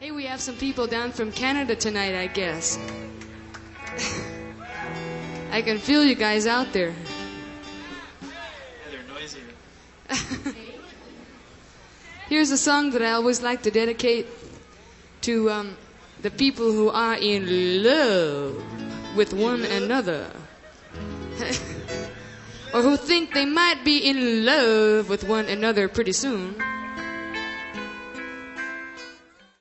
Hey, we have some people down from Canada tonight, I guess. I can feel you guys out there. Yeah, they're noisier. Here's a song that I always like to dedicate to the people who are in love with one another. Or who think they might be in love with one another pretty soon.